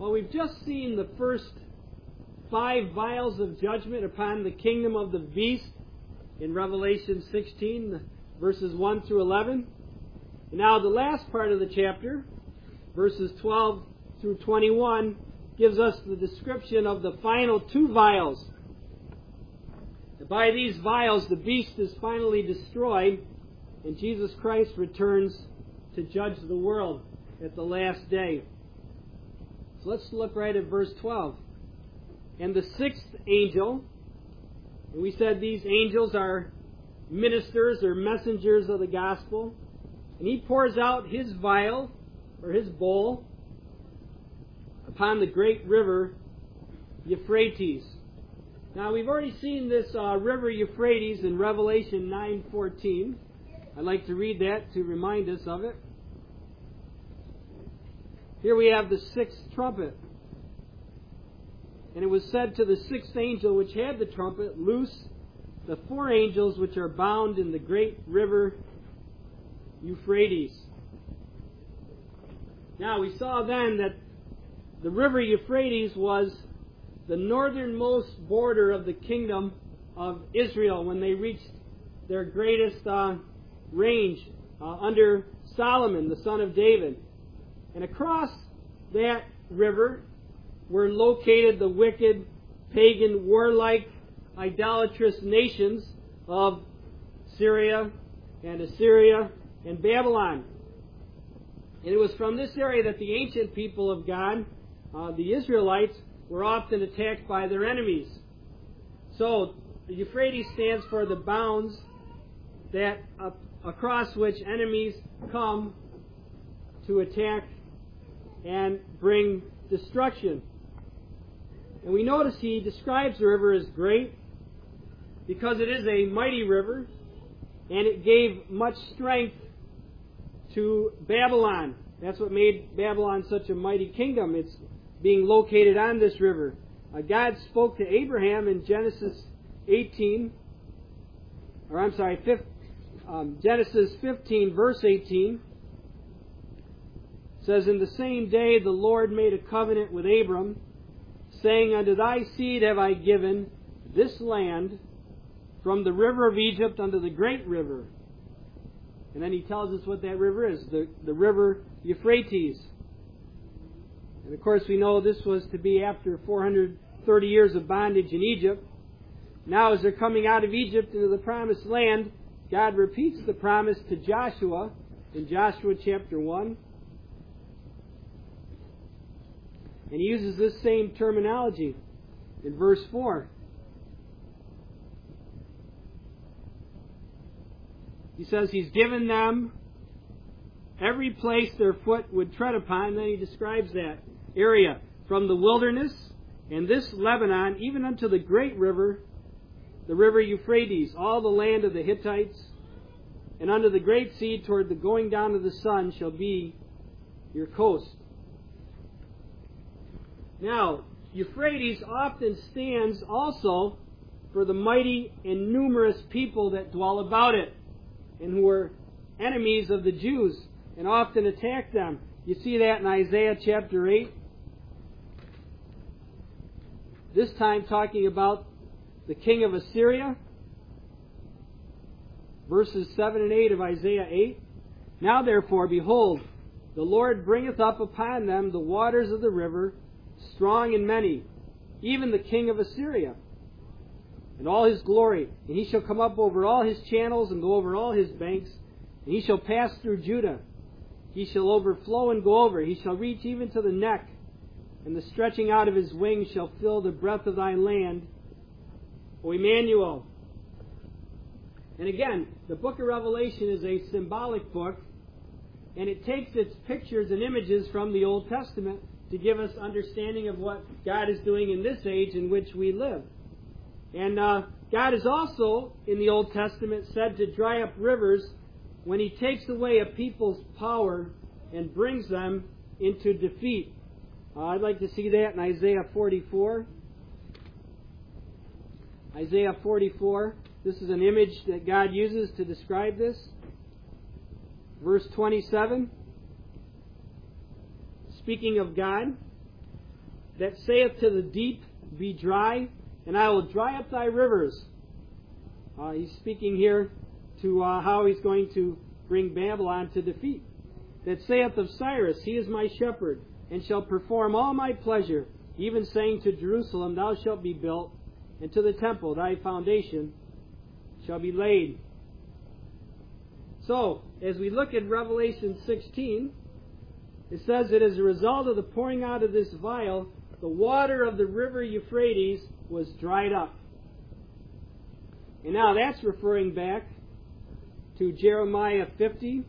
Well, we've just seen the first 5 vials of judgment upon the kingdom of the beast in Revelation 16, verses 1 through 11. And now the last part of the chapter, verses 12 through 21, gives us the description of the final 2 vials. By these vials, the beast is finally destroyed, and Jesus Christ returns to judge the world at the last day. So let's look right at verse 12. And the 6th angel, and we said these angels are ministers or messengers of the gospel, and he pours out his vial, or his bowl, upon the great river Euphrates. Now, we've already seen this river Euphrates in Revelation 9:14. I'd like to read that to remind us of it. Here we have the 6th trumpet. And it was said to the 6th angel which had the trumpet, Loose the 4 angels which are bound in the great river Euphrates. Now, we saw then that the river Euphrates was the northernmost border of the kingdom of Israel when they reached their greatest range under Solomon, the son of David. And across that river were located the wicked, pagan, warlike, idolatrous nations of Syria and Assyria and Babylon. And it was from this area that the ancient people of God, the Israelites, were often attacked by their enemies. So, the Euphrates stands for the bounds that across which enemies come to attack and bring destruction. And we notice he describes the river as great because it is a mighty river, and it gave much strength to Babylon. That's what made Babylon such a mighty kingdom. It's being located on this river. God spoke to Abraham in Genesis 15, verse 18. It says, "In the same day the Lord made a covenant with Abram, saying, Unto thy seed have I given this land from the river of Egypt unto the great river." And then he tells us what that river is, the river Euphrates. And of course we know this was to be after 430 years of bondage in Egypt. Now as they're coming out of Egypt into the promised land, God repeats the promise to Joshua in Joshua chapter 1. And he uses this same terminology in verse 4. He says he's given them every place their foot would tread upon. Then he describes that area from the wilderness and this Lebanon, even unto the great river, the river Euphrates, all the land of the Hittites, and unto the great sea toward the going down of the sun shall be your coast. Now, Euphrates often stands also for the mighty and numerous people that dwell about it, and who were enemies of the Jews and often attacked them. You see that in Isaiah chapter 8. This time talking about the king of Assyria. Verses 7 and 8 of Isaiah 8. "Now therefore, behold, the Lord bringeth up upon them the waters of the river, strong and many, even the king of Assyria, and all his glory. And he shall come up over all his channels and go over all his banks. And he shall pass through Judah. He shall overflow and go over. He shall reach even to the neck. And the stretching out of his wings shall fill the breadth of thy land, O Emmanuel." And again, the book of Revelation is a symbolic book, and it takes its pictures and images from the Old Testament to give us understanding of what God is doing in this age in which we live. And God is also, in the Old Testament, said to dry up rivers when He takes away a people's power and brings them into defeat. I'd like to see that in Isaiah 44. Isaiah 44. This is an image that God uses to describe this. Verse 27. Speaking of God, that saith to the deep, Be dry, and I will dry up thy rivers. He's speaking here to how he's going to bring Babylon to defeat. That saith of Cyrus, He is my shepherd, and shall perform all my pleasure, even saying to Jerusalem, Thou shalt be built, and to the temple thy foundation shall be laid. So, as we look at Revelation 16, it says that as a result of the pouring out of this vial, the water of the river Euphrates was dried up. And now that's referring back to Jeremiah 50.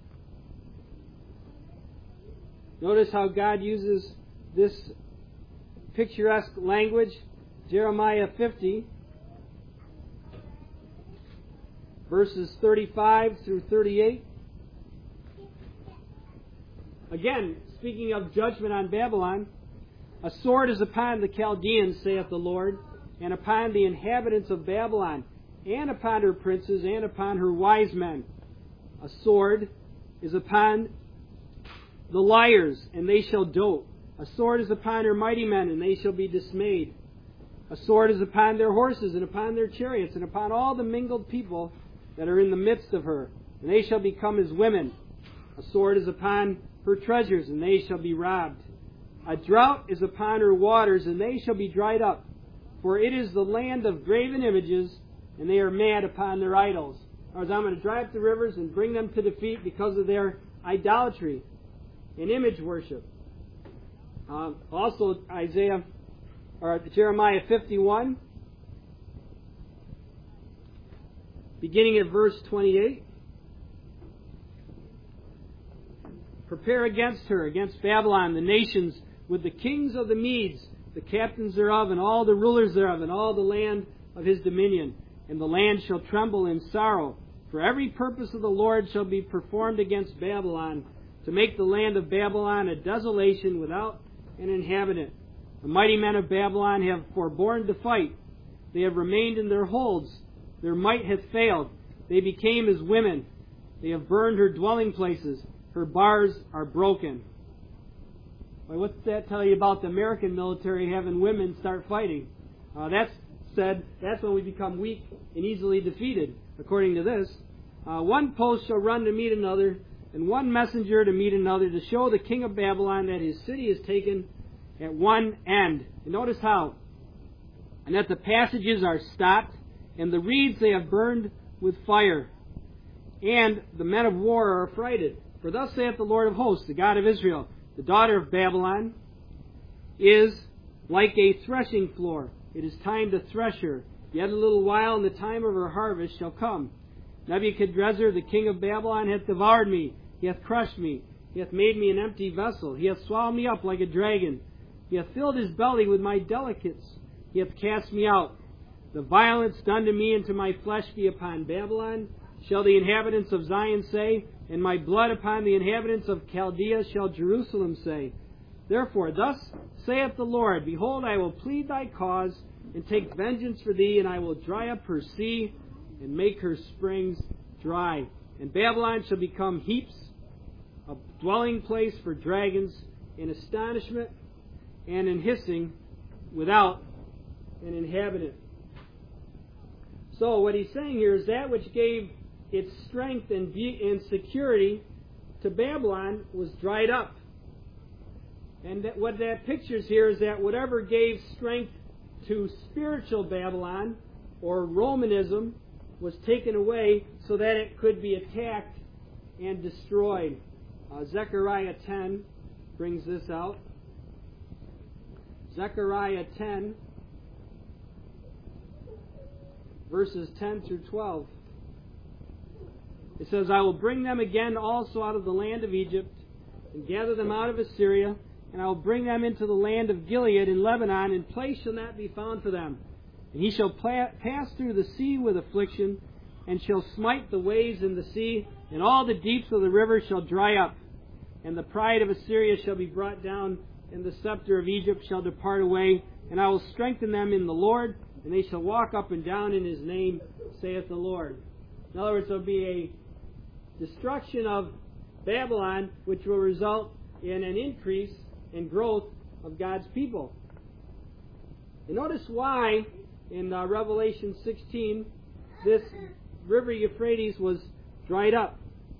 Notice how God uses this picturesque language. Jeremiah 50, verses 35 through 38. Again, speaking of judgment on Babylon, a sword is upon the Chaldeans, saith the Lord, and upon the inhabitants of Babylon, and upon her princes, and upon her wise men. A sword is upon the liars, and they shall dote. A sword is upon her mighty men, and they shall be dismayed. A sword is upon their horses, and upon their chariots, and upon all the mingled people that are in the midst of her, and they shall become as women. A sword is upon her treasures, and they shall be robbed. A drought is upon her waters, and they shall be dried up. For it is the land of graven images, and they are mad upon their idols. I'm going to dry up the rivers and bring them to defeat because of their idolatry and image worship. Also, Jeremiah 51, beginning at verse 28. Prepare against her, against Babylon, the nations, with the kings of the Medes, the captains thereof, and all the rulers thereof, and all the land of his dominion. And the land shall tremble in sorrow, for every purpose of the Lord shall be performed against Babylon, to make the land of Babylon a desolation without an inhabitant. The mighty men of Babylon have forborne to fight. They have remained in their holds. Their might hath failed. They became as women. They have burned her dwelling places. Her bars are broken. Well, what's that tell you about the American military having women start fighting? That's when we become weak and easily defeated, according to this. One post shall run to meet another, and one messenger to meet another, to show the king of Babylon that his city is taken at one end. And notice how. And that the passages are stopped, and the reeds they have burned with fire. And the men of war are affrighted. For thus saith the Lord of hosts, the God of Israel, the daughter of Babylon is like a threshing floor. It is time to thresh her. Yet a little while, and the time of her harvest shall come. Nebuchadrezzar, the king of Babylon, hath devoured me. He hath crushed me. He hath made me an empty vessel. He hath swallowed me up like a dragon. He hath filled his belly with my delicates. He hath cast me out. The violence done to me and to my flesh be upon Babylon, shall the inhabitants of Zion say, and my blood upon the inhabitants of Chaldea shall Jerusalem say. Therefore, thus saith the Lord, Behold, I will plead thy cause, and take vengeance for thee, and I will dry up her sea, and make her springs dry. And Babylon shall become heaps, a dwelling place for dragons, in astonishment and in hissing, without an inhabitant. So what he's saying here is that which gave its strength and security to Babylon was dried up. And what that pictures here is that whatever gave strength to spiritual Babylon, or Romanism, was taken away so that it could be attacked and destroyed. Zechariah 10 brings this out. Zechariah 10, verses 10 through 12. It says, I will bring them again also out of the land of Egypt, and gather them out of Assyria, and I will bring them into the land of Gilead in Lebanon, and place shall not be found for them. And he shall pass through the sea with affliction, and shall smite the waves in the sea, and all the deeps of the river shall dry up. And the pride of Assyria shall be brought down, and the scepter of Egypt shall depart away, and I will strengthen them in the Lord, and they shall walk up and down in his name, saith the Lord. In other words, there will be a destruction of Babylon, which will result in an increase in growth of God's people. And notice why in Revelation 16 this river Euphrates was dried up.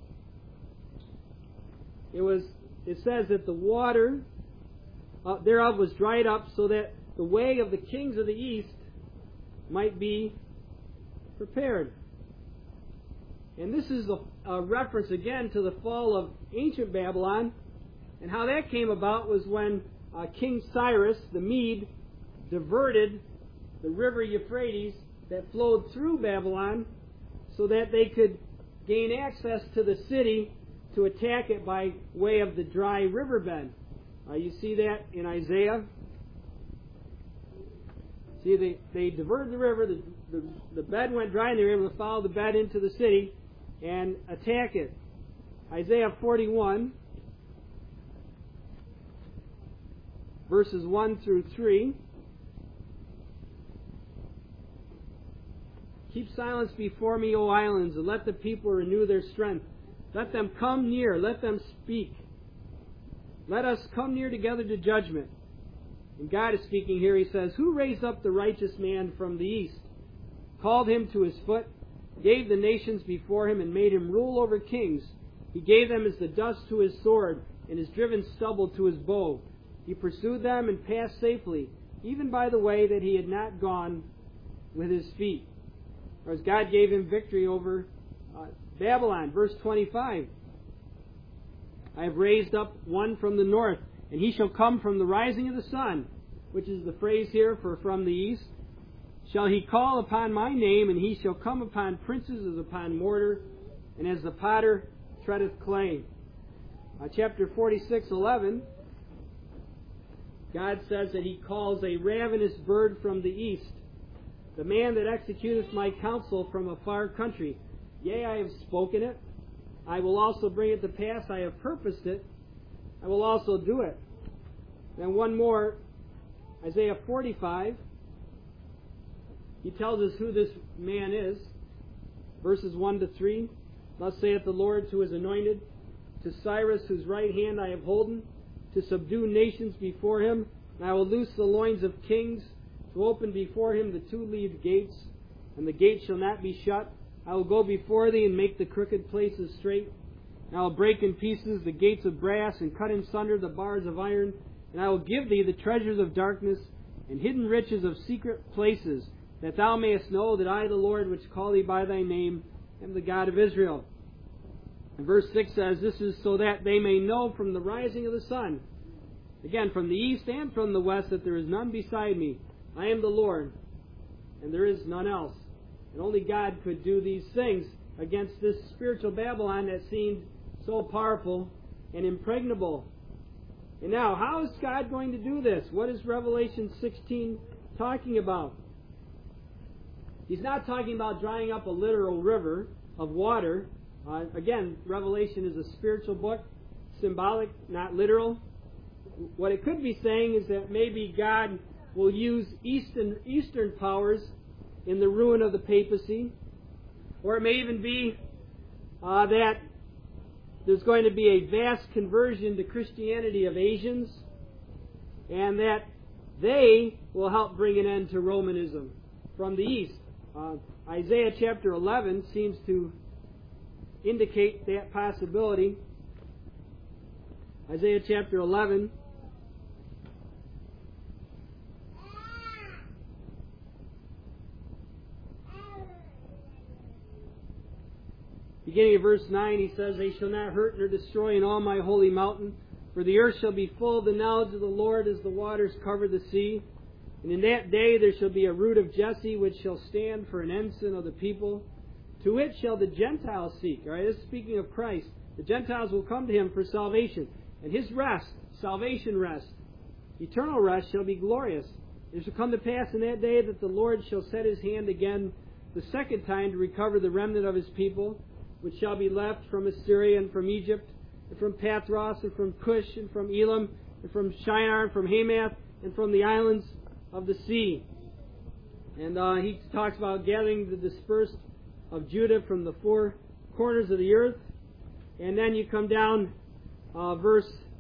It says that the water thereof was dried up, so that the way of the kings of the east might be prepared. And this is a reference again to the fall of ancient Babylon, and how that came about was when King Cyrus the Mede diverted the river Euphrates that flowed through Babylon so that they could gain access to the city to attack it by way of the dry riverbed. You see that in Isaiah. See, they diverted the river, the bed went dry, and they were able to follow the bed into the city and attack it. Isaiah 41, verses 1 through 3. Keep silence before me, O islands, and let the people renew their strength. Let them come near, let them speak. Let us come near together to judgment. And God is speaking here. He says, Who raised up the righteous man from the east, called him to his foot, gave the nations before him, and made him rule over kings? He gave them as the dust to his sword, and has driven stubble to his bow. He pursued them and passed safely, even by the way that he had not gone with his feet. Or as God gave him victory over Babylon. Verse 25. I have raised up one from the north, and he shall come from the rising of the sun, which is the phrase here for from the east. Shall he call upon my name, and he shall come upon princes as upon mortar, and as the potter treadeth clay. Chapter 46:11, God says that he calls a ravenous bird from the east, the man that executeth my counsel from a far country. Yea, I have spoken it. I will also bring it to pass. I have purposed it. I will also do it. Then one more, Isaiah 45. He tells us who this man is. Verses 1 to 3. Thus saith the Lord to his anointed, to Cyrus, whose right hand I have holden, to subdue nations before him. And I will loose the loins of kings, to open before him the two-leaved gates, and the gate shall not be shut. I will go before thee and make the crooked places straight. And I will break in pieces the gates of brass, and cut in sunder the bars of iron. And I will give thee the treasures of darkness, and hidden riches of secret places, that thou mayest know that I, the Lord, which call thee by thy name, am the God of Israel. And verse 6 says, This is so that they may know from the rising of the sun, again from the east and from the west, that there is none beside me. I am the Lord, and there is none else. And only God could do these things against this spiritual Babylon that seemed so powerful and impregnable. And now, how is God going to do this? What is Revelation 16 talking about? He's not talking about drying up a literal river of water. Again, Revelation is a spiritual book, symbolic, not literal. What it could be saying is that maybe God will use Eastern powers in the ruin of the papacy. Or it may even be that there's going to be a vast conversion to Christianity of Asians, and that they will help bring an end to Romanism from the east. Isaiah chapter 11 seems to indicate that possibility. Isaiah chapter 11, beginning of verse 9, he says, They shall not hurt nor destroy in all my holy mountain, for the earth shall be full of the knowledge of the Lord as the waters cover the sea. And in that day there shall be a root of Jesse, which shall stand for an ensign of the people. To it shall the Gentiles seek. All right, this is speaking of Christ. The Gentiles will come to him for salvation. And his rest, salvation rest, eternal rest, shall be glorious. It shall come to pass in that day that the Lord shall set his hand again the second time to recover the remnant of his people, which shall be left from Assyria and from Egypt, and from Pathros, and from Cush, and from Elam, and from Shinar, and from Hamath, and from the islands of the sea. And he talks about gathering the dispersed of Judah from the four corners of the earth. And then you come down verse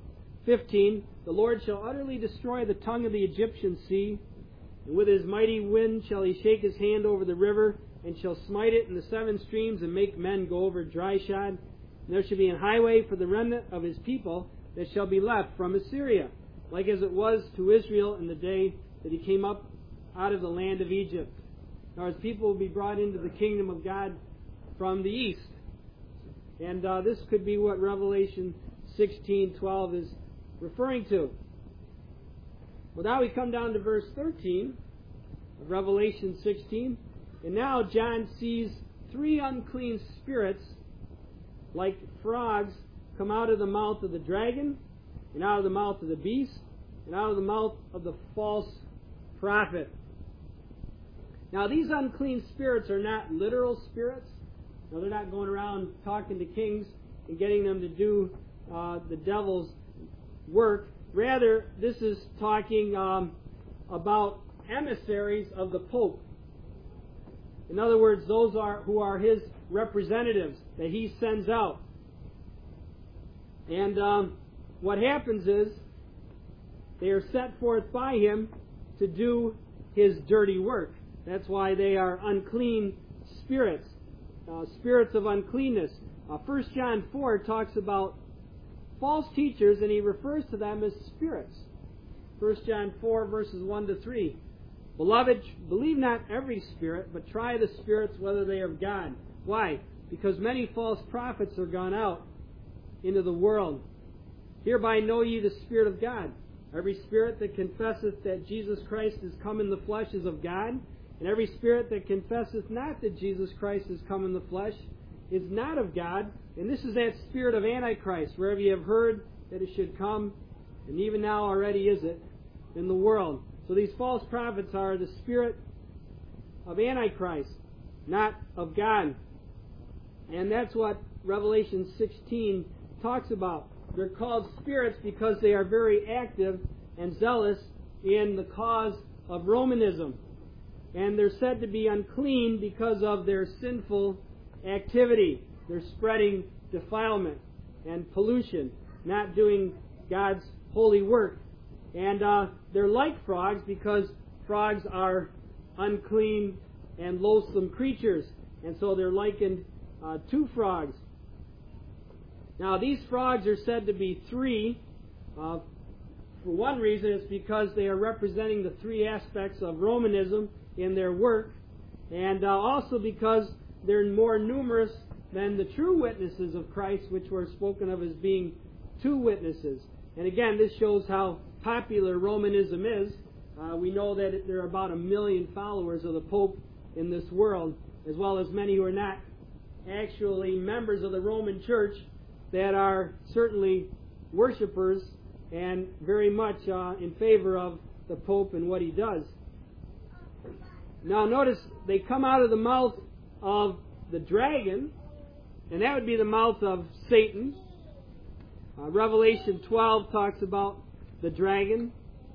15, the Lord shall utterly destroy the tongue of the Egyptian sea, and with his mighty wind shall he shake his hand over the river, and shall smite it in the 7 streams, and make men go over dry shod. And there shall be an highway for the remnant of his people that shall be left from Assyria, like as it was to Israel in the day that he came up out of the land of Egypt. Now his people will be brought into the kingdom of God from the east. And this could be what Revelation 16:12 is referring to. Well, now we come down to verse 13 of Revelation 16. And now John sees 3 unclean spirits like frogs come out of the mouth of the dragon, and out of the mouth of the beast, and out of the mouth of the false prophet. Now these unclean spirits are not literal spirits. No, they're not going around talking to kings and getting them to do the devil's work. Rather, this is talking about emissaries of the Pope. In other words, those who are his representatives that he sends out. And what happens is they are set forth by him to do his dirty work. That's why they are unclean spirits, spirits of uncleanness. 1 John 4 talks about false teachers, and he refers to them as spirits. 1 John 4 verses 1 to 3. Beloved, believe not every spirit, but try the spirits whether they are of God. Why? Because many false prophets are gone out into the world. Hereby know ye the Spirit of God. Every spirit that confesseth that Jesus Christ is come in the flesh is of God, and every spirit that confesseth not that Jesus Christ is come in the flesh is not of God. And this is that spirit of Antichrist, wherever ye have heard that it should come, and even now already is it, in the world. So these false prophets are the spirit of Antichrist, not of God. And that's what Revelation 16 talks about. They're called spirits because they are very active and zealous in the cause of Romanism. And they're said to be unclean because of their sinful activity. They're spreading defilement and pollution, not doing God's holy work. And they're like frogs because frogs are unclean and loathsome creatures. And so they're likened to frogs. Now, these frogs are said to be 3. For one reason, it's because they are representing the 3 aspects of Romanism in their work, and also because they're more numerous than the true witnesses of Christ, which were spoken of as being 2 witnesses. And again, this shows how popular Romanism is. We know that there are about 1 million followers of the Pope in this world, as well as many who are not actually members of the Roman Church, that are certainly worshipers and very much in favor of the Pope and what he does. Now notice they come out of the mouth of the dragon, and that would be the mouth of Satan. Revelation 12 talks about the dragon.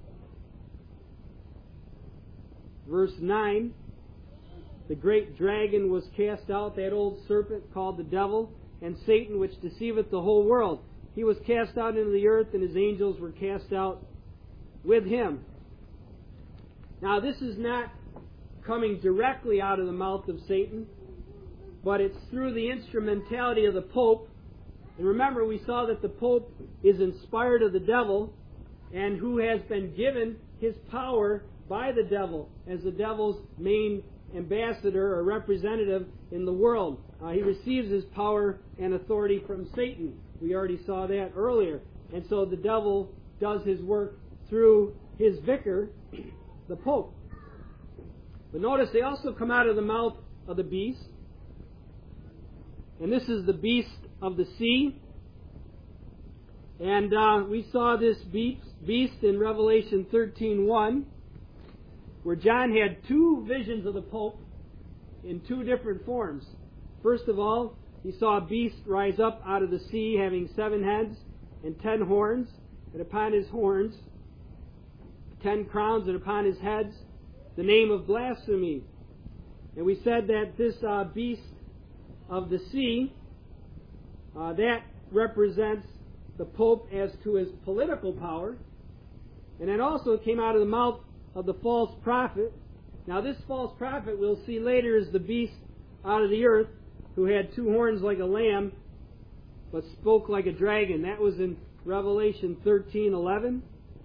Verse 9, the great dragon was cast out, that old serpent called the devil, and Satan, which deceiveth the whole world. He was cast out into the earth, and his angels were cast out with him. Now, this is not coming directly out of the mouth of Satan, but it's through the instrumentality of the Pope. And remember, we saw that the Pope is inspired of the devil, and who has been given his power by the devil as the devil's main ambassador or representative in the world. He receives his power and authority from Satan. We already saw that earlier. And so the devil does his work through his vicar, the Pope. But notice they also come out of the mouth of the beast. And this is the beast of the sea. And we saw this beast in Revelation 13:1, where John had 2 visions of the Pope in 2 different forms. First of all, he saw a beast rise up out of the sea, having 7 heads and 10 horns, and upon his horns 10 crowns, and upon his heads the name of blasphemy. And we said that this beast of the sea, that represents the Pope as to his political power. And then also it came out of the mouth of the false prophet. Now this false prophet we'll see later is the beast out of the earth, who had 2 horns like a lamb, but spoke like a dragon. That was in Revelation 13:11.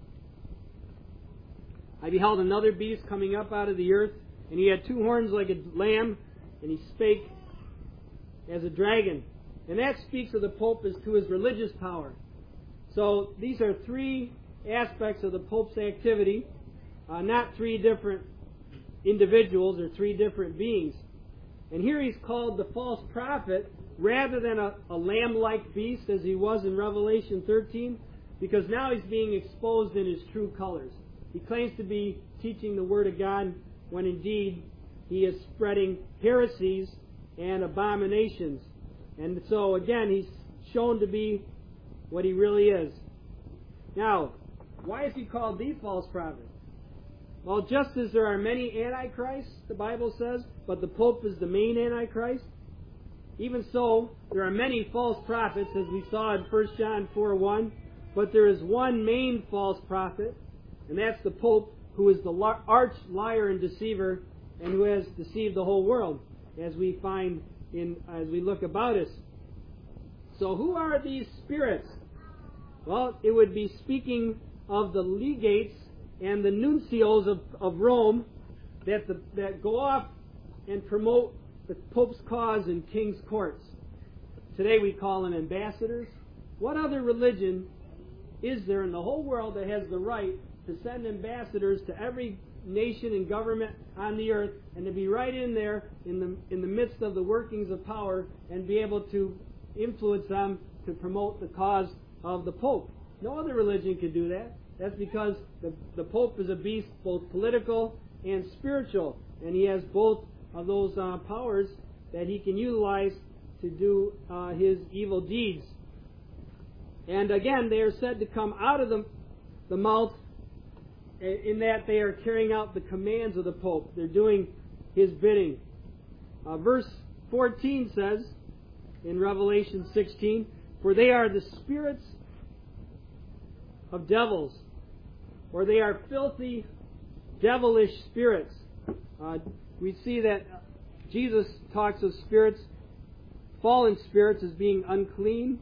I beheld another beast coming up out of the earth, and he had 2 horns like a lamb, and he spake as a dragon. And that speaks of the Pope as to his religious power. So these are 3 aspects of the Pope's activity, not 3 different individuals or 3 different beings. And here he's called the false prophet rather than a lamb-like beast as he was in Revelation 13, because now he's being exposed in his true colors. He claims to be teaching the Word of God when indeed he is spreading heresies and abominations. And so again, he's shown to be what he really is. Now, why is he called the false prophet? Well, just as there are many antichrists, the Bible says, but the Pope is the main antichrist, even so, there are many false prophets, as we saw in 1 John 4:1, but there is one main false prophet, and that's the Pope, who is the arch liar and deceiver, and who has deceived the whole world, as we find as we look about us. So who are these spirits? Well, it would be speaking of the legates and the nuncios of Rome that go off and promote the Pope's cause in king's courts. Today we call them ambassadors. What other religion is there in the whole world that has the right to send ambassadors to every nation and government on the earth, and to be right in there in the midst of the workings of power and be able to influence them to promote the cause of the Pope? No other religion could do that. That's because the Pope is a beast, both political and spiritual, and he has both of those powers that he can utilize to do his evil deeds. And again, they are said to come out of the mouth in that they are carrying out the commands of the Pope. They're doing his bidding. Verse 14 says, in Revelation 16, "For they are the spirits of devils," or they are filthy, devilish spirits. We see that Jesus talks of spirits, fallen spirits, as being unclean.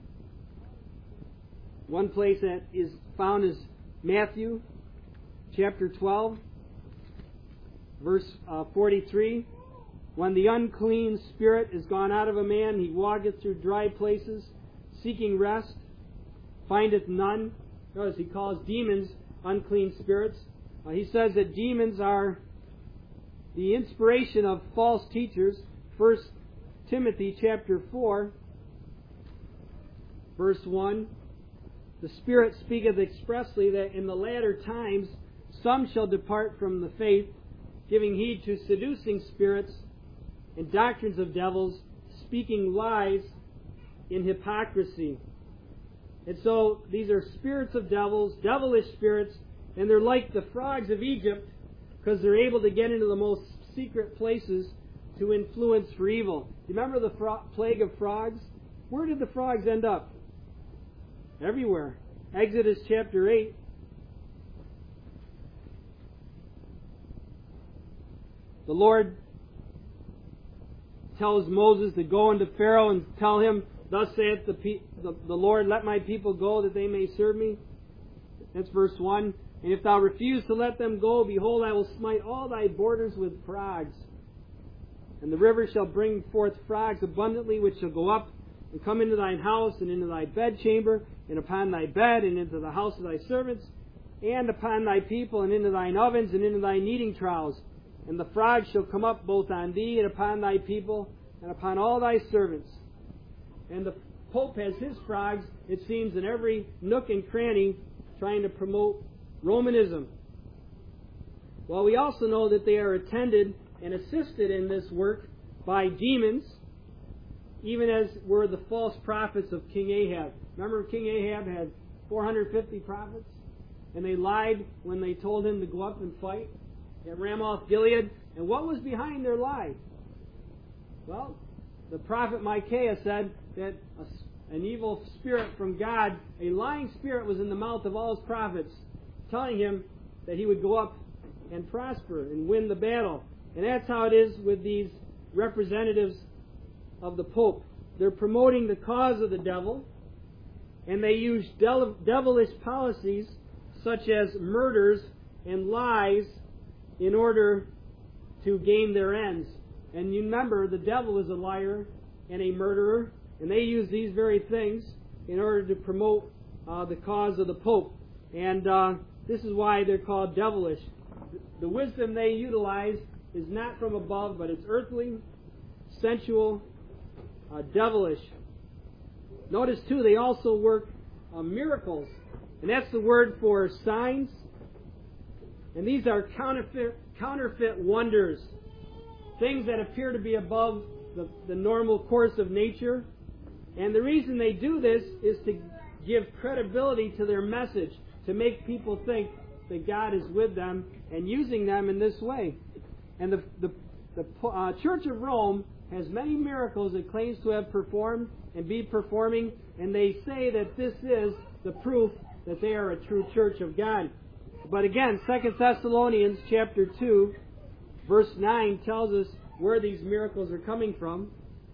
One place that is found is Matthew chapter 12, verse 43. "When the unclean spirit is gone out of a man, he walketh through dry places, seeking rest, findeth none." Notice he calls demons unclean spirits. He says that demons are the inspiration of false teachers. 1 Timothy chapter 4, verse 1. "The Spirit speaketh expressly that in the latter times some shall depart from the faith, giving heed to seducing spirits and doctrines of devils, speaking lies in hypocrisy." And so these are spirits of devils, devilish spirits, and they're like the frogs of Egypt, because they're able to get into the most secret places to influence for evil. You remember the plague of frogs? Where did the frogs end up? Everywhere. Exodus chapter 8. The Lord tells Moses to go unto Pharaoh and tell him, "Thus saith the Lord, let my people go that they may serve me." That's verse 1. "And if thou refuse to let them go, behold, I will smite all thy borders with frogs. And the river shall bring forth frogs abundantly, which shall go up and come into thine house, and into thy bedchamber, and upon thy bed, and into the house of thy servants, and upon thy people, and into thine ovens, and into thy kneading troughs. And the frogs shall come up both on thee, and upon thy people, and upon all thy servants." And the Pope has his frogs, it seems, in every nook and cranny, trying to promote Romanism. Well, we also know that they are attended and assisted in this work by demons, even as were the false prophets of King Ahab. Remember, King Ahab had 450 prophets, and they lied when they told him to go up and fight at Ramoth Gilead. And what was behind their lie? Well, the prophet Micaiah said that an evil spirit from God, a lying spirit was in the mouth of all his prophets, telling him that he would go up and prosper and win the battle. And that's how it is with these representatives of the Pope. They're promoting the cause of the devil, and they use devilish policies such as murders and lies in order to gain their ends. And you remember, the devil is a liar and a murderer, and they use these very things in order to promote the cause of the Pope. And this is why they're called devilish. The wisdom they utilize is not from above, but it's earthly, sensual, devilish. Notice, too, they also work miracles. And that's the word for signs. And these are counterfeit wonders. Things that appear to be above the normal course of nature. And the reason they do this is to give credibility to their message, to make people think that God is with them and using them in this way. And the Church of Rome has many miracles it claims to have performed and be performing, and they say that this is the proof that they are a true church of God. But again, 2 Thessalonians chapter 2, verse 9 tells us where these miracles are coming from.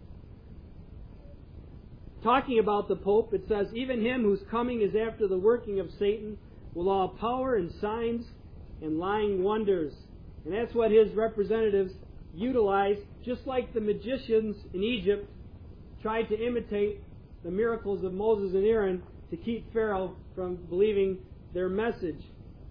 Talking about the Pope, it says, "Even him whose coming is after the working of Satan, with all power and signs and lying wonders." And that's what his representatives utilize, just like the magicians in Egypt tried to imitate the miracles of Moses and Aaron to keep Pharaoh from believing their message.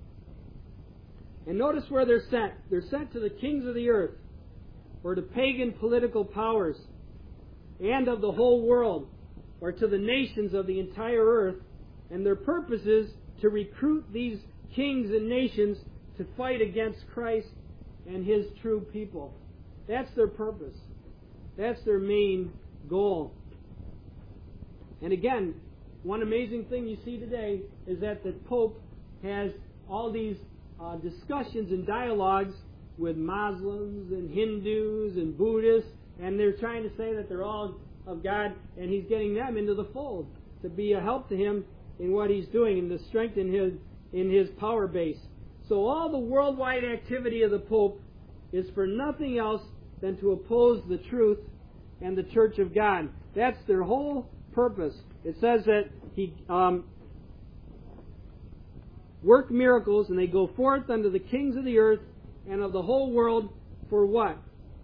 And notice where they're sent. They're sent to the kings of the earth, or to pagan political powers, and of the whole world, or to the nations of the entire earth. And their purpose is to recruit these kings and nations to fight against Christ and His true people. That's their purpose. That's their main goal. And again, one amazing thing you see today is that the Pope has all these discussions and dialogues with Muslims and Hindus and Buddhists, and they're trying to say that they're all of God, and he's getting them into the fold to be a help to him in what he's doing and to strengthen his power base. So all the worldwide activity of the Pope is for nothing else than to oppose the truth and the Church of God. That's their whole purpose. It says that he work miracles, and they go forth unto the kings of the earth and of the whole world for what?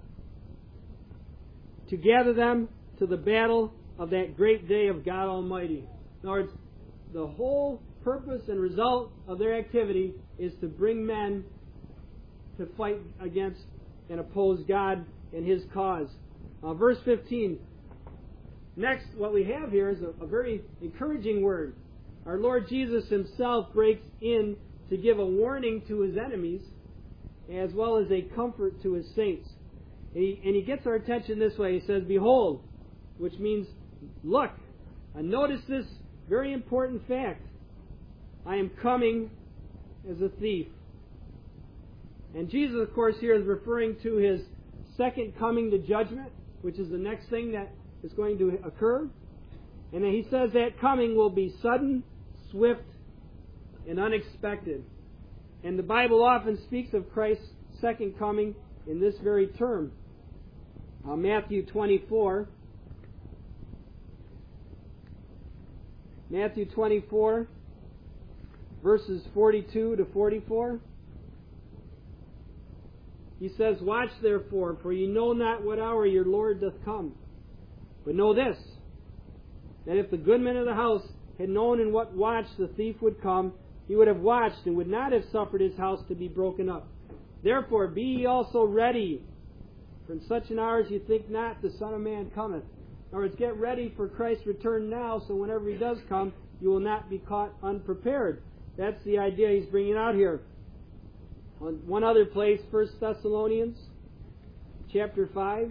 To gather them to the battle of that great day of God Almighty. In other words, the whole purpose and result of their activity is to bring men to fight against and oppose God and His cause. Verse 15. Next, what we have here is a very encouraging word. Our Lord Jesus Himself breaks in to give a warning to His enemies as well as a comfort to His saints. And He gets our attention this way. He says, "Behold," which means look. And notice this very important fact. "I am coming as a thief." And Jesus, of course, here is referring to His second coming to judgment, which is the next thing that is going to occur. And then He says that coming will be sudden, swift, and unexpected. And the Bible often speaks of Christ's second coming in this very term. Matthew 24. Matthew 24, verses 42 to 44. He says, "Watch therefore, for ye know not what hour your Lord doth come. But know this, that if the goodman of the house had known in what watch the thief would come, he would have watched and would not have suffered his house to be broken up. Therefore be ye also ready, for in such an hour as ye think not, the Son of Man cometh." In other words, get ready for Christ's return now, so whenever He does come, you will not be caught unprepared. That's the idea He's bringing out here. One other place, 1 Thessalonians chapter 5.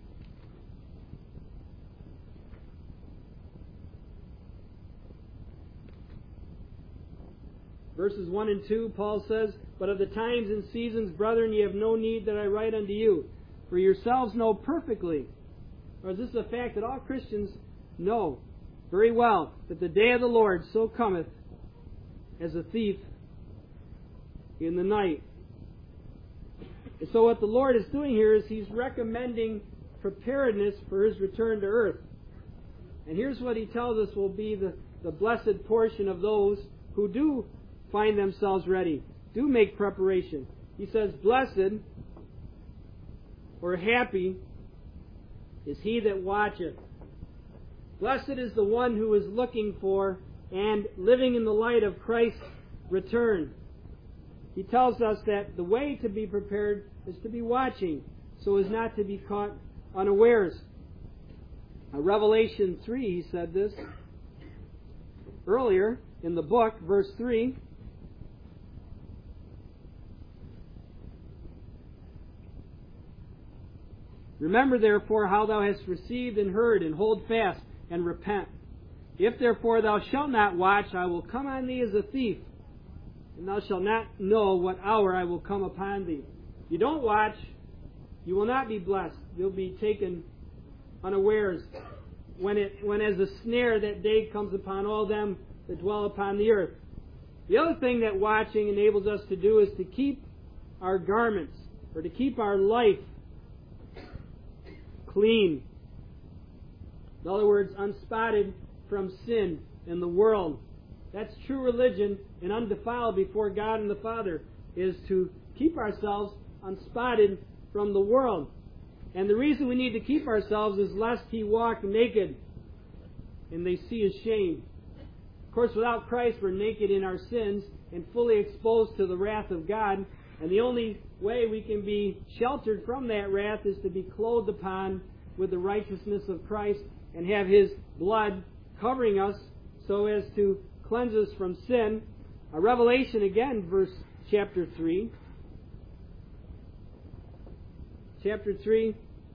Verses 1 and 2, Paul says, "But of the times and seasons, brethren, ye have no need that I write unto you, for yourselves know perfectly." Or this is a fact that all Christians know, very well that the day of the Lord so cometh as a thief in the night. And so what the Lord is doing here is He's recommending preparedness for His return to earth. And here's what He tells us will be the blessed portion of those who do find themselves ready, do make preparation. He says, blessed or happy is he that watcheth. Blessed is the one who is looking for and living in the light of Christ's return. He tells us that the way to be prepared is to be watching, so as not to be caught unawares. Revelation 3, he said this earlier in the book, verse 3. Remember therefore how thou hast received and heard, and hold fast, and repent. If therefore thou shalt not watch, I will come on thee as a thief, and thou shalt not know what hour I will come upon thee. If you don't watch, you will not be blessed. You'll be taken unawares when as a snare that day comes upon all them that dwell upon the earth. The other thing that watching enables us to do is to keep our garments, or to keep our life clean. In other words, unspotted from sin and the world. That's true religion and undefiled before God and the Father, is to keep ourselves unspotted from the world. And the reason we need to keep ourselves is lest He walk naked and they see His shame. Of course, without Christ, we're naked in our sins and fully exposed to the wrath of God. And the only way we can be sheltered from that wrath is to be clothed upon with the righteousness of Christ and have His blood covering us so as to cleanse us from sin. Revelation again, chapter 3. Chapter 3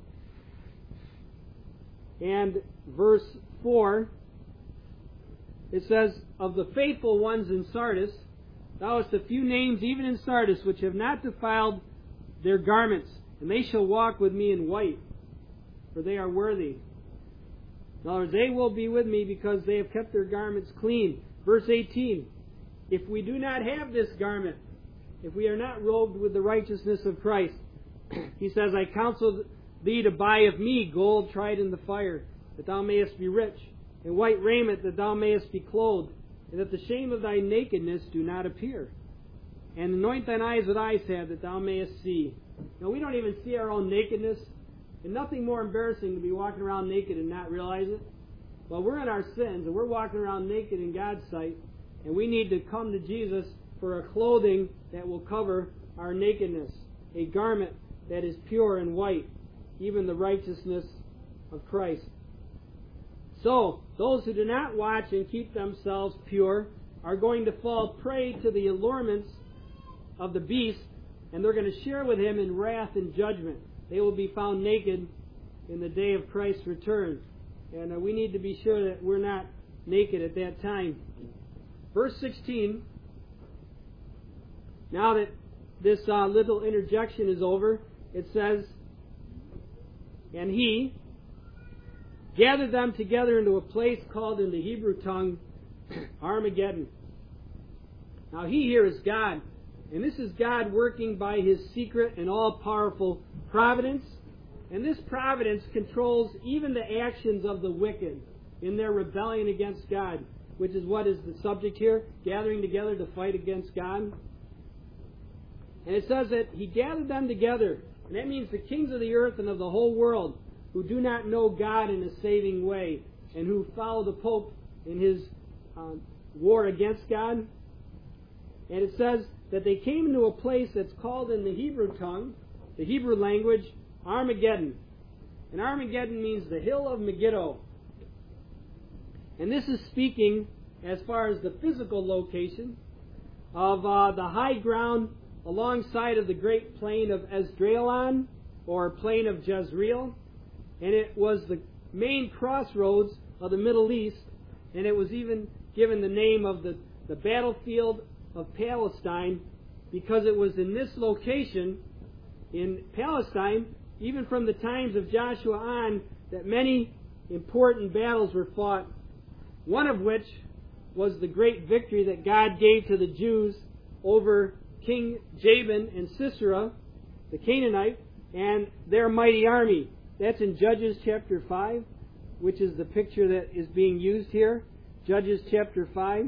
and verse 4. It says, of the faithful ones in Sardis, thou hast a few names even in Sardis, which have not defiled their garments, and they shall walk with me in white, for they are worthy. In other words, they will be with me because they have kept their garments clean. Verse 18, if we do not have this garment, if we are not robed with the righteousness of Christ, he says, I counsel thee to buy of me gold tried in the fire, that thou mayest be rich, and white raiment, that thou mayest be clothed, and that the shame of thy nakedness do not appear. And anoint thine eyes with eye salve, that thou mayest see. Now, we don't even see our own nakedness, and nothing more embarrassing than to be walking around naked and not realize it. Well, we're in our sins, and we're walking around naked in God's sight, and we need to come to Jesus for a clothing that will cover our nakedness, a garment that is pure and white, even the righteousness of Christ. So, those who do not watch and keep themselves pure are going to fall prey to the allurements of the beast, and they're going to share with him in wrath and judgment. They will be found naked in the day of Christ's return. And we need to be sure that we're not naked at that time. Verse 16, now that this little interjection is over, it says, and he gathered them together into a place called in the Hebrew tongue Armageddon. Now he here is God, and this is God working by His secret and all-powerful providence, and this providence controls even the actions of the wicked in their rebellion against God, which is what is the subject here, gathering together to fight against God. And it says that He gathered them together, and that means the kings of the earth and of the whole world, who do not know God in a saving way, and who follow the Pope in his war against God. And it says that they came into a place that's called in the Hebrew tongue, the Hebrew language, Armageddon. And Armageddon means the hill of Megiddo. And this is speaking, as far as the physical location, of the high ground alongside of the great plain of Esdraelon, or plain of Jezreel. And it was the main crossroads of the Middle East, and it was even given the name of the battlefield of Palestine, because it was in this location, in Palestine, even from the times of Joshua on, that many important battles were fought one of which was the great victory that God gave to the Jews over King Jabin and Sisera, the Canaanite, and their mighty army. That's in Judges chapter 5, which is the picture that is being used here. Judges chapter 5,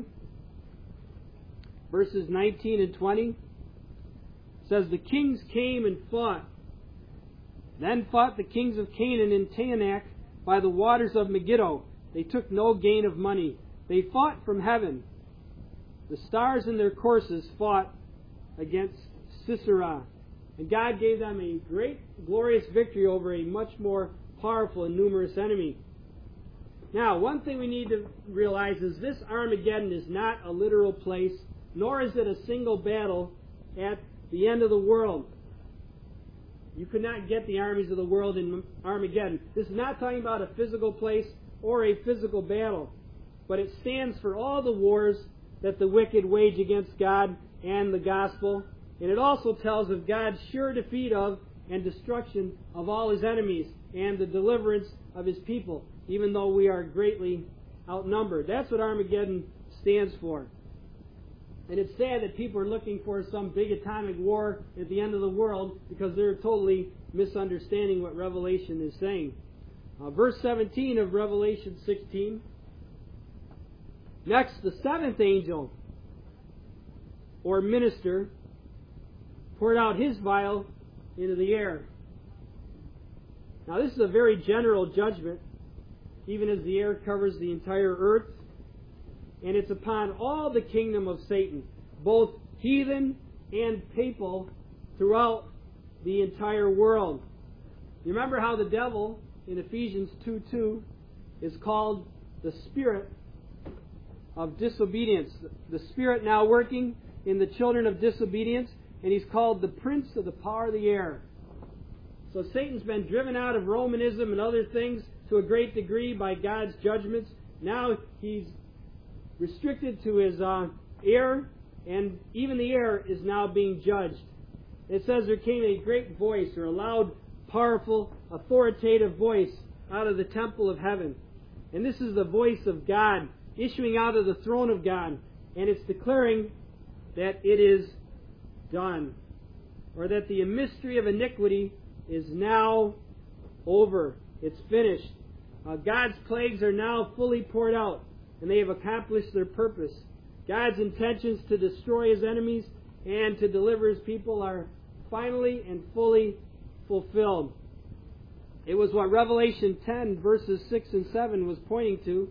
verses 19 and 20. It says, "The kings came and fought. Then fought the kings of Canaan in Taanach by the waters of Megiddo. They took no gain of money. They fought from heaven. The stars in their courses fought against Sisera. And God gave them a great, glorious victory over a much more powerful and numerous enemy." Now, one thing we need to realize is this Armageddon is not a literal place, nor is it a single battle at the end of the world. You could not get the armies of the world in Armageddon. This is not talking about a physical place or a physical battle, but it stands for all the wars that the wicked wage against God and the gospel. And it also tells of God's sure defeat of and destruction of all His enemies and the deliverance of His people, even though we are greatly outnumbered. That's what Armageddon stands for. And it's sad that people are looking for some big atomic war at the end of the world because they're totally misunderstanding what Revelation is saying. Verse 17 of Revelation 16. Next, the seventh angel, or minister, poured out his vial into the air. Now, this is a very general judgment, even as the air covers the entire earth. And it's upon all the kingdom of Satan, both heathen and papal, throughout the entire world. You remember how the devil, in Ephesians 2:2, is called the spirit of disobedience. The spirit now working in the children of disobedience, and he's called the prince of the power of the air. So Satan's been driven out of Romanism and other things to a great degree by God's judgments. Now he's restricted to his air, and even the air is now being judged. It says there came a great voice, or a loud, powerful, authoritative voice out of the temple of heaven. And this is the voice of God issuing out of the throne of God, and it's declaring that it is done, or that the mystery of iniquity is now over. It's finished. God's plagues are now fully poured out, and they have accomplished their purpose. God's intentions to destroy His enemies and to deliver His people are finally and fully fulfilled. It was what Revelation 10, verses 6 and 7 was pointing to.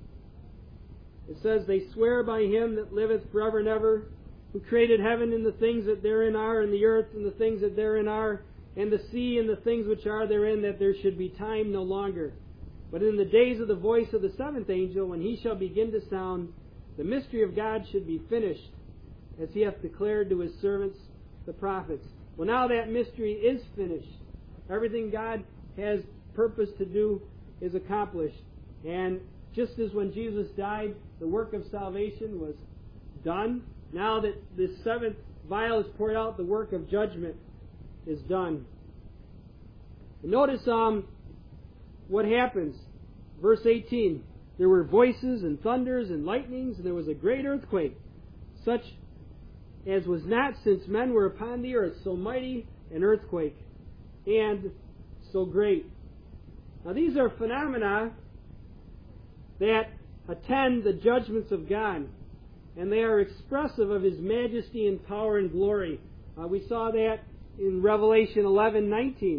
It says, "They swear by Him that liveth forever and ever, who created heaven and the things that therein are, and the earth and the things that therein are, and the sea and the things which are therein, that there should be time no longer. But in the days of the voice of the seventh angel, when he shall begin to sound, the mystery of God should be finished, as He hath declared to His servants the prophets." Well, now that mystery is finished. Everything God has purpose to do is accomplished. And just as when Jesus died, the work of salvation was done, now that this seventh vial is poured out, the work of judgment is done. And notice what happens. Verse 18, "There were voices and thunders and lightnings, and there was a great earthquake, such as was not since men were upon the earth, so mighty an earthquake, and so great." Now these are phenomena that attend the judgments of God, and they are expressive of His majesty and power and glory. We saw that in Revelation 11:19,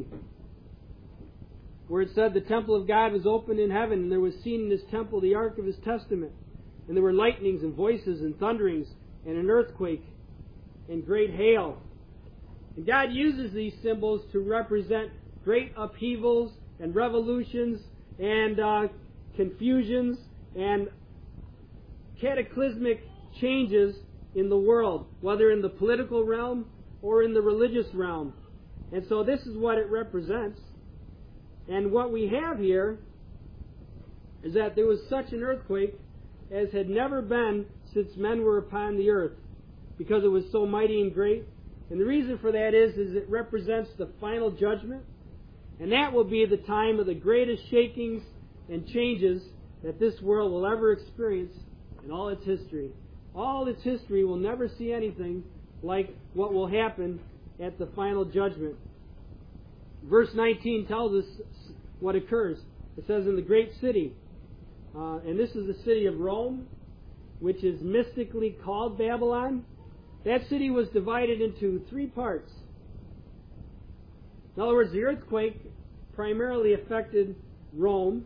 where it said the temple of God was opened in heaven, and there was seen in His temple the ark of His testament, and there were lightnings and voices and thunderings and an earthquake and great hail. And God uses these symbols to represent great upheavals and revolutions and confusions and cataclysmic changes in the world, whether in the political realm or in the religious realm. And so this is what it represents. And what we have here is that there was such an earthquake as had never been since men were upon the earth, because it was so mighty and great. And the reason for that is it represents the final judgment, and that will be the time of the greatest shakings and changes that this world will ever experience in all its history. All its history will never see anything like what will happen at the final judgment. Verse 19 tells us what occurs. It says, in the great city, and this is the city of Rome, which is mystically called Babylon. That city was divided into 3 parts. In other words, the earthquake primarily affected Rome,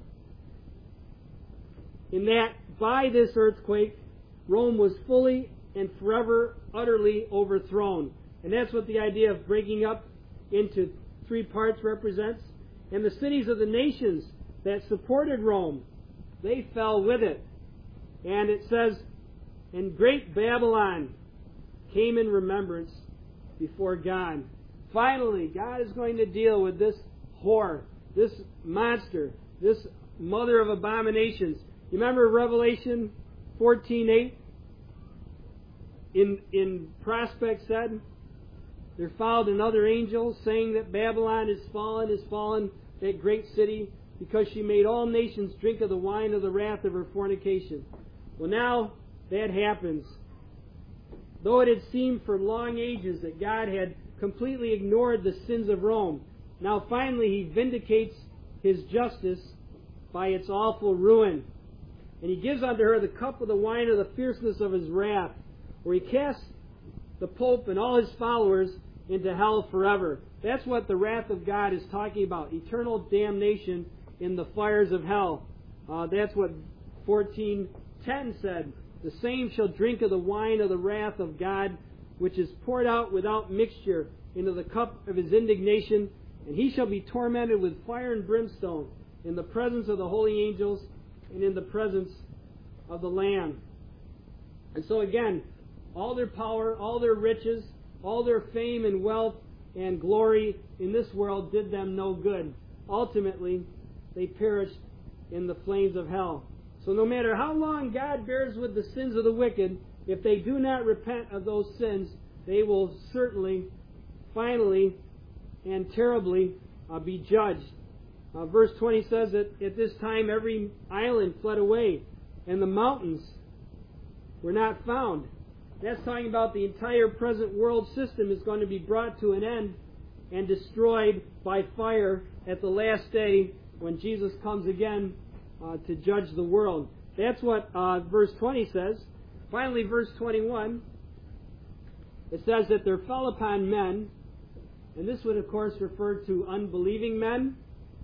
in that by this earthquake, Rome was fully and forever, utterly overthrown. And that's what the idea of breaking up into 3 parts represents. And the cities of the nations that supported Rome, they fell with it. And it says, and great Babylon came in remembrance before God. Finally, God is going to deal with this whore, this monster, this mother of abominations. You remember Revelation 14:8? In prospect said, there followed another angel saying that Babylon is fallen, that great city, because she made all nations drink of the wine of the wrath of her fornication. Well, now that happens. Though it had seemed for long ages that God had completely ignored the sins of Rome, now finally He vindicates His justice by its awful ruin. And He gives unto her the cup of the wine of the fierceness of His wrath, where He casts the Pope and all his followers into hell forever. That's what the wrath of God is talking about, eternal damnation in the fires of hell. That's what 14:10 said. The same shall drink of the wine of the wrath of God, which is poured out without mixture into the cup of His indignation, and he shall be tormented with fire and brimstone in the presence of the holy angels and in the presence of the Lamb. And so again, all their power, all their riches, all their fame and wealth and glory in this world did them no good. Ultimately, they perished in the flames of hell. So no matter how long God bears with the sins of the wicked, if they do not repent of those sins, they will certainly, finally, and terribly be judged. Verse 20 says that at this time every island fled away, and the mountains were not found. That's talking about the entire present world system is going to be brought to an end and destroyed by fire at the last day when Jesus comes again to judge the world. That's what verse 20 says. Finally, verse 21, it says that there fell upon men, and this would of course refer to unbelieving men,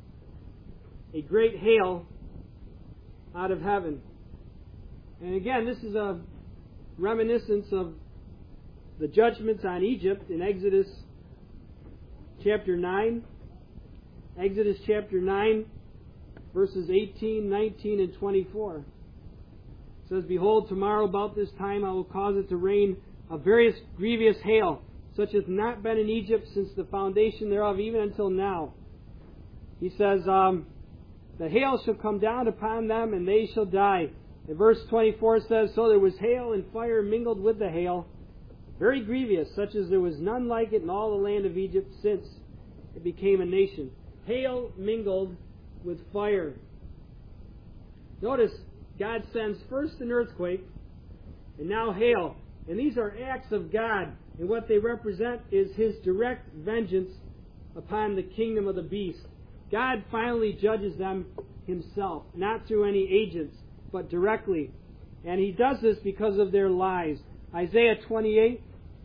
a great hail out of heaven. And again, this is a reminiscence of the judgments on Egypt in Exodus chapter 9. Exodus chapter 9, verses 18, 19, and 24. It says, behold, tomorrow about this time I will cause it to rain a various grievous hail, such as not been in Egypt since the foundation thereof, even until now. He says, the hail shall come down upon them, and they shall die. And verse 24 says, so there was hail and fire mingled with the hail, very grievous, such as there was none like it in all the land of Egypt since it became a nation. Hail mingled with fire. Notice, God sends first an earthquake, and now hail. And these are acts of God, and what they represent is His direct vengeance upon the kingdom of the beast. God finally judges them Himself, not through any agents, but directly. And He does this because of their lies. Isaiah 28,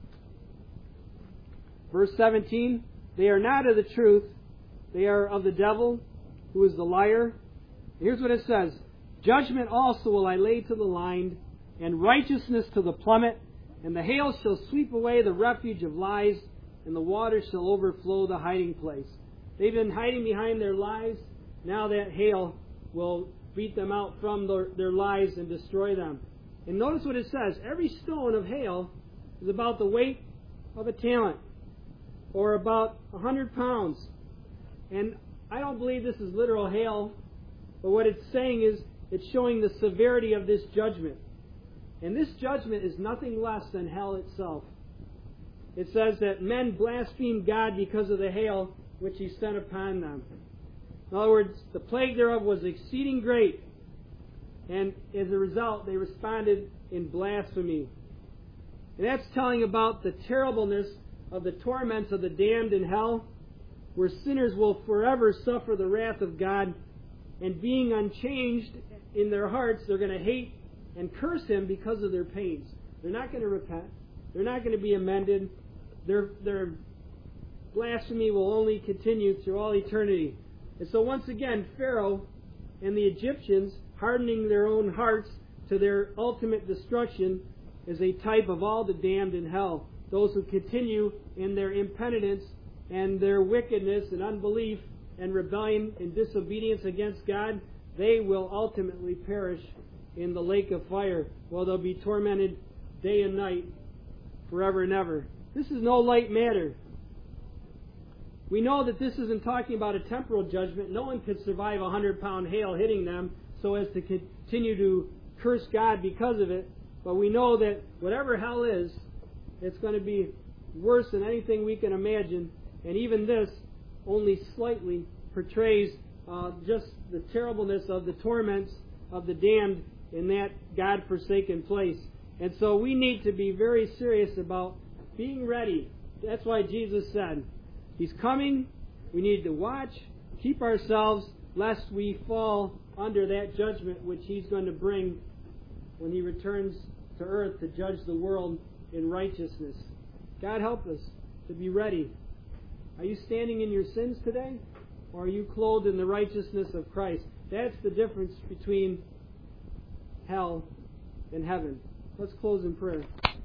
verse 17, they are not of the truth, they are of the devil, who is the liar. And here's what it says, judgment also will I lay to the line, and righteousness to the plummet, and the hail shall sweep away the refuge of lies, and the waters shall overflow the hiding place. They've been hiding behind their lies. Now that hail will beat them out from their lies and destroy them. And notice what it says. Every stone of hail is about the weight of a talent, or about 100 pounds. And I don't believe this is literal hail, but what it's saying is it's showing the severity of this judgment. And this judgment is nothing less than hell itself. It says that men blasphemed God because of the hail which He sent upon them. In other words, the plague thereof was exceeding great, And as a result, they responded in blasphemy. And that's telling about the terribleness of the torments of the damned in hell, where sinners will forever suffer the wrath of God, and being unchanged in their hearts, they're going to hate and curse Him because of their pains. They're not going to repent. They're not going to be amended. Their blasphemy will only continue through all eternity. And so once again, Pharaoh and the Egyptians, hardening their own hearts to their ultimate destruction, is a type of all the damned in hell. Those who continue in their impenitence and their wickedness and unbelief and rebellion and disobedience against God, they will ultimately perish in the lake of fire, while they'll be tormented day and night forever and ever. This is no light matter. We know that this isn't talking about a temporal judgment. No one could survive a 100-pound hail hitting them so as to continue to curse God because of it. But we know that whatever hell is, it's going to be worse than anything we can imagine. And even this only slightly portrays just the terribleness of the torments of the damned in that God-forsaken place. And so we need to be very serious about being ready. That's why Jesus said, He's coming. We need to watch, keep ourselves, lest we fall under that judgment which He's going to bring when He returns to earth to judge the world in righteousness. God help us to be ready. Are you standing in your sins today? Or are you clothed in the righteousness of Christ? That's the difference between hell and heaven. Let's close in prayer.